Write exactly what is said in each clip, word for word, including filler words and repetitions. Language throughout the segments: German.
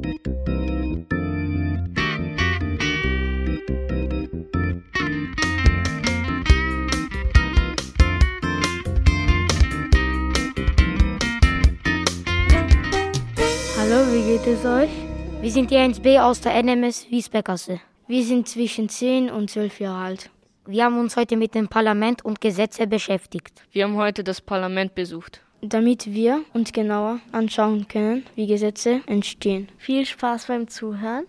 Hallo, wie geht es euch? Wir sind die eins B aus der N M S Wiesbergasse. Wir sind zwischen zehn und zwölf Jahre alt. Wir haben uns heute mit dem Parlament und Gesetze beschäftigt. Wir haben heute das Parlament besucht, damit wir uns genauer anschauen können, wie Gesetze entstehen. Viel Spaß beim Zuhören.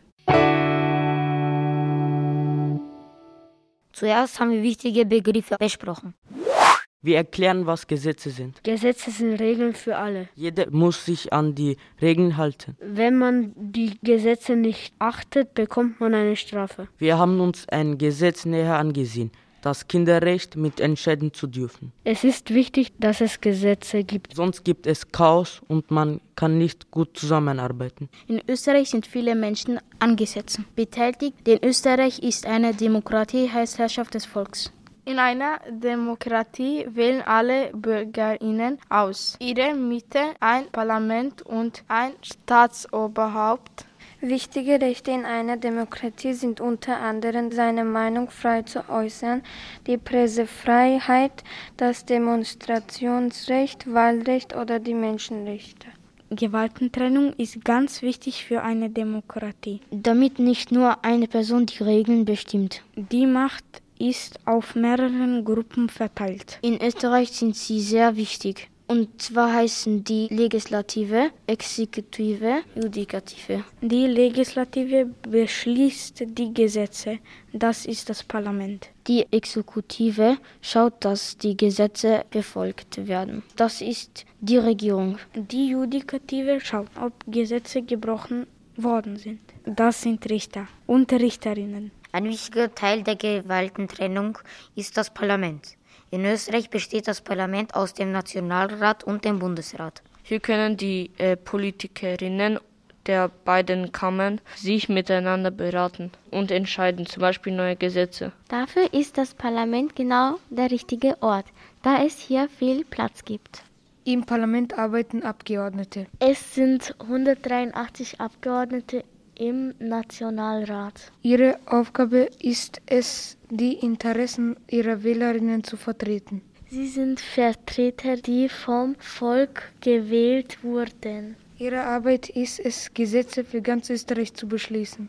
Zuerst haben wir wichtige Begriffe besprochen. Wir erklären, was Gesetze sind. Gesetze sind Regeln für alle. Jeder muss sich an die Regeln halten. Wenn man die Gesetze nicht achtet, bekommt man eine Strafe. Wir haben uns ein Gesetz näher angesehen, das Kinderrecht mitentscheiden zu dürfen. Es ist wichtig, dass es Gesetze gibt. Sonst gibt es Chaos und man kann nicht gut zusammenarbeiten. In Österreich sind viele Menschen an Gesetzen beteiligt, denn Österreich ist eine Demokratie, heißt Herrschaft des Volkes. In einer Demokratie wählen alle BürgerInnen aus ihrer Mitte ein Parlament und ein Staatsoberhaupt. Wichtige Rechte in einer Demokratie sind unter anderem seine Meinung frei zu äußern, die Pressefreiheit, das Demonstrationsrecht, Wahlrecht oder die Menschenrechte. Gewaltentrennung ist ganz wichtig für eine Demokratie, damit nicht nur eine Person die Regeln bestimmt. Die Macht ist auf mehreren Gruppen verteilt. In Österreich sind sie sehr wichtig. Und zwar heißen die Legislative, Exekutive, Judikative. Die Legislative beschließt die Gesetze. Das ist das Parlament. Die Exekutive schaut, dass die Gesetze befolgt werden. Das ist die Regierung. Die Judikative schaut, ob Gesetze gebrochen worden sind. Das sind Richter und Richterinnen. Ein wichtiger Teil der Gewaltentrennung ist das Parlament. In Österreich besteht das Parlament aus dem Nationalrat und dem Bundesrat. Hier können die äh, Politikerinnen der beiden Kammern sich miteinander beraten und entscheiden, zum Beispiel neue Gesetze. Dafür ist das Parlament genau der richtige Ort, da es hier viel Platz gibt. Im Parlament arbeiten Abgeordnete. Es sind hundertdreiundachtzig Abgeordnete im Nationalrat. Ihre Aufgabe ist es, die Interessen ihrer Wählerinnen zu vertreten. Sie sind Vertreter, die vom Volk gewählt wurden. Ihre Arbeit ist es, Gesetze für ganz Österreich zu beschließen.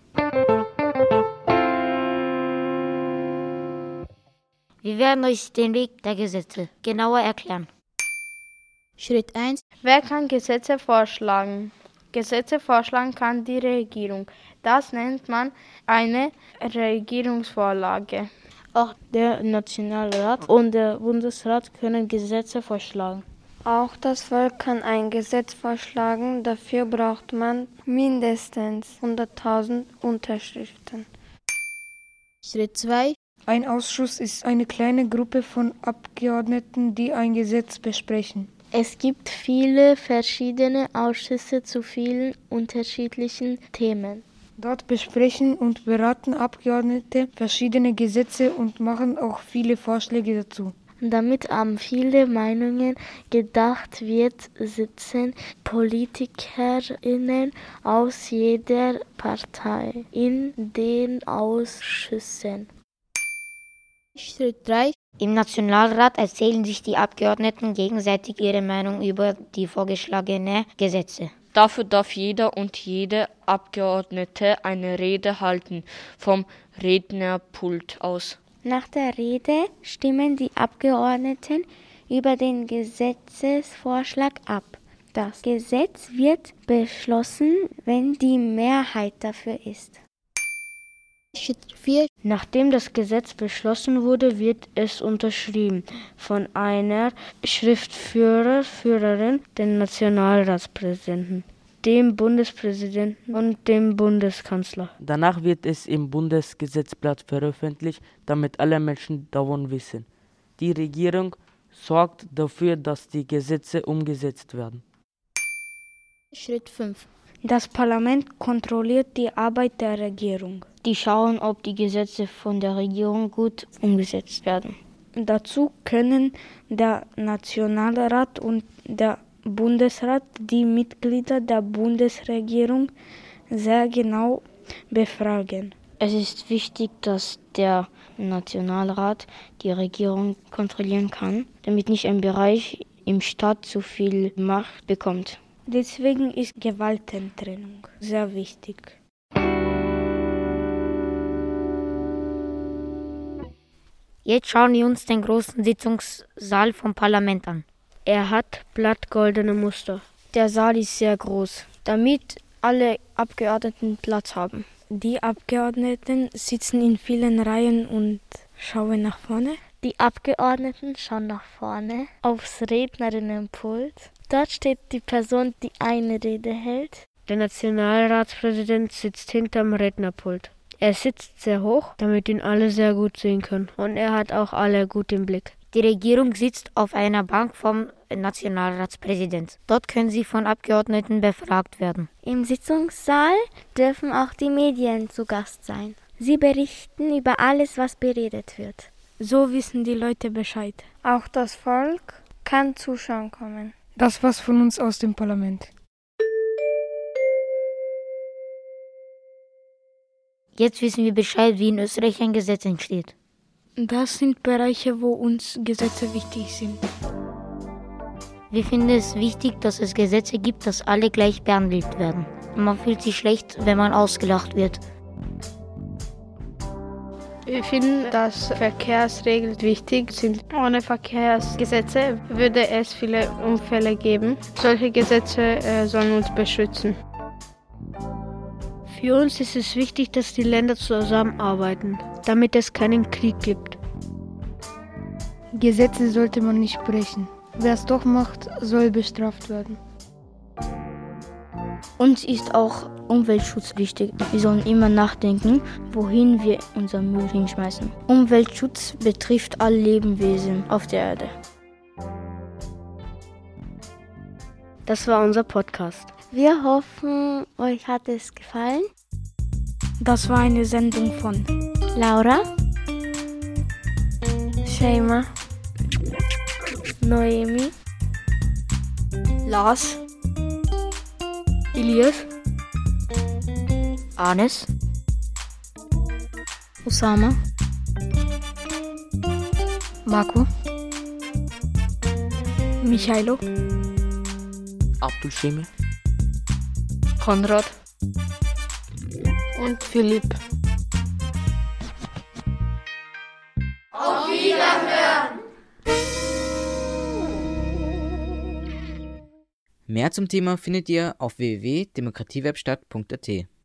Wir werden euch den Weg der Gesetze genauer erklären. Schritt eins. Wer kann Gesetze vorschlagen? Gesetze vorschlagen kann die Regierung. Das nennt man eine Regierungsvorlage. Auch der Nationalrat und der Bundesrat können Gesetze vorschlagen. Auch das Volk kann ein Gesetz vorschlagen. Dafür braucht man mindestens hunderttausend Unterschriften. Schritt zwei. Ein Ausschuss ist eine kleine Gruppe von Abgeordneten, die ein Gesetz besprechen. Es gibt viele verschiedene Ausschüsse zu vielen unterschiedlichen Themen. Dort besprechen und beraten Abgeordnete verschiedene Gesetze und machen auch viele Vorschläge dazu. Damit an viele Meinungen gedacht wird, sitzen PolitikerInnen aus jeder Partei in den Ausschüssen. Schritt drei. Im Nationalrat erzählen sich die Abgeordneten gegenseitig ihre Meinung über die vorgeschlagenen Gesetze. Dafür darf jeder und jede Abgeordnete eine Rede halten, vom Rednerpult aus. Nach der Rede stimmen die Abgeordneten über den Gesetzesvorschlag ab. Das Gesetz wird beschlossen, wenn die Mehrheit dafür ist. Schritt vier. Nachdem das Gesetz beschlossen wurde, wird es unterschrieben von einer Schriftführer, Führerin, dem Nationalratspräsidenten, dem Bundespräsidenten und dem Bundeskanzler. Danach wird es im Bundesgesetzblatt veröffentlicht, damit alle Menschen davon wissen. Die Regierung sorgt dafür, dass die Gesetze umgesetzt werden. Schritt fünf. Das Parlament kontrolliert die Arbeit der Regierung. Die schauen, ob die Gesetze von der Regierung gut umgesetzt werden. Dazu können der Nationalrat und der Bundesrat, die Mitglieder der Bundesregierung, sehr genau befragen. Es ist wichtig, dass der Nationalrat die Regierung kontrollieren kann, damit nicht ein Bereich im Staat zu viel Macht bekommt. Deswegen ist Gewaltentrennung sehr wichtig. Jetzt schauen wir uns den großen Sitzungssaal vom Parlament an. Er hat blattgoldene Muster. Der Saal ist sehr groß, damit alle Abgeordneten Platz haben. Die Abgeordneten sitzen in vielen Reihen und schauen nach vorne. Die Abgeordneten schauen nach vorne aufs Rednerinnenpult. Dort steht die Person, die eine Rede hält. Der Nationalratspräsident sitzt hinterm Rednerpult. Er sitzt sehr hoch, damit ihn alle sehr gut sehen können. Und er hat auch alle gut im Blick. Die Regierung sitzt auf einer Bank vom Nationalratspräsident. Dort können sie von Abgeordneten befragt werden. Im Sitzungssaal dürfen auch die Medien zu Gast sein. Sie berichten über alles, was beredet wird. So wissen die Leute Bescheid. Auch das Volk kann zuschauen kommen. Das war's von uns aus dem Parlament. Jetzt wissen wir Bescheid, wie in Österreich ein Gesetz entsteht. Das sind Bereiche, wo uns Gesetze wichtig sind. Wir finden es wichtig, dass es Gesetze gibt, dass alle gleich behandelt werden. Man fühlt sich schlecht, wenn man ausgelacht wird. Wir finden, dass Verkehrsregeln wichtig sind. Ohne Verkehrsgesetze würde es viele Unfälle geben. Solche Gesetze äh, sollen uns beschützen. Für uns ist es wichtig, dass die Länder zusammenarbeiten, damit es keinen Krieg gibt. Gesetze sollte man nicht brechen. Wer es doch macht, soll bestraft werden. Uns ist auch Umweltschutz wichtig. Wir sollen immer nachdenken, wohin wir unser Müll hinschmeißen. Umweltschutz betrifft alle Lebewesen auf der Erde. Das war unser Podcast. Wir hoffen, euch hat es gefallen. Das war eine Sendung von Laura, Sheima, Noemi, Lars, Elias, Anes, Osama, Marco, Michailo, Abdul Shemi, Konrad und Philipp. Auf Wiederhören! Mehr zum Thema findet ihr auf w w w punkt demokratiewebstadt punkt a t.